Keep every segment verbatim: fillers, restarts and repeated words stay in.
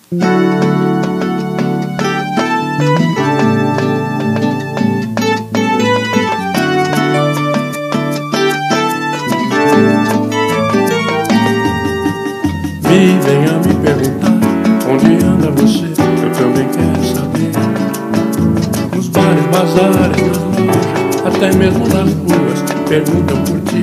Vivem a me perguntar onde anda você, eu também quero saber. Nos bares, bazares, nas lojas, até mesmo nas ruas, perguntam por ti.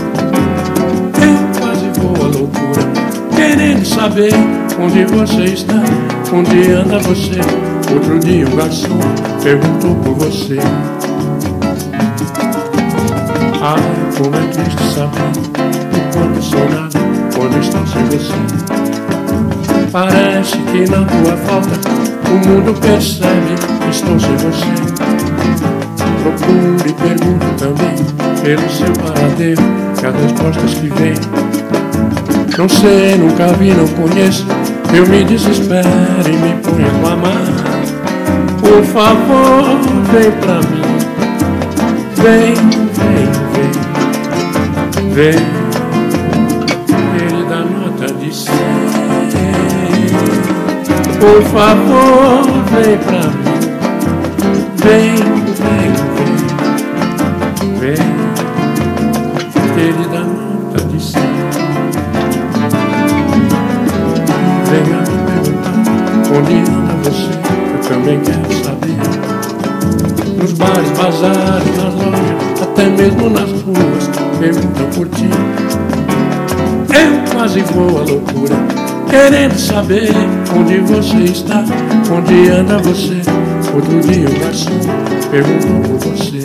Eu quase vou à loucura, querendo saber onde você está, onde anda você. Outro dia um garçom perguntou por você. Ai, como é triste saber o quanto sou nada quando estou sem você. Parece que na tua falta o mundo percebe que estou sem você. Procuro e pergunto também pelo seu paradeiro, que as respostas que vêm não sei, nunca vi, não conheço. Eu me desespero e me ponho a clamar. Por favor, vem pra mim. Vem, vem, vem, vem. De cem. Por favor, vem pra mim. Vem, vem, vem, vem. Querida nota de cem. Venha me perguntar onde anda você, eu também quero saber. Nos bares, bazares, nas lojas, até mesmo nas ruas, perguntam por ti. Eu quase vou à loucura, querendo saber onde você está, onde anda você. Outro dia o garçom perguntou por você.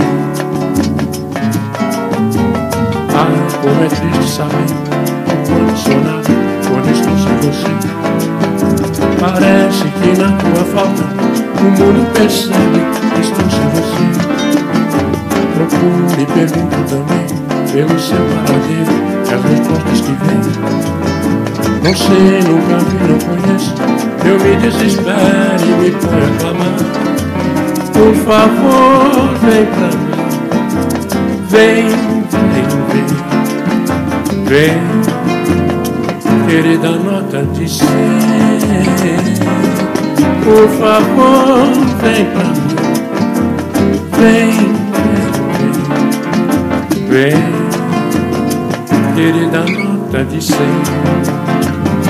Ah, como é triste saber o quanto sou nada quando estou sem você. Parece que na tua falta o mundo percebe que estou sem você. Procuro e pergunto também pelo seu paradeiro, que as respostas que vêm não sei, nunca vi, não conheço. Eu me desespero e me ponho a clamar. Por favor, vem pra mim. Vem, vem, vem, vem. Querida nota de cem. Por favor, vem pra mim. Vem, vem, vem, vem. Querida nota de cem.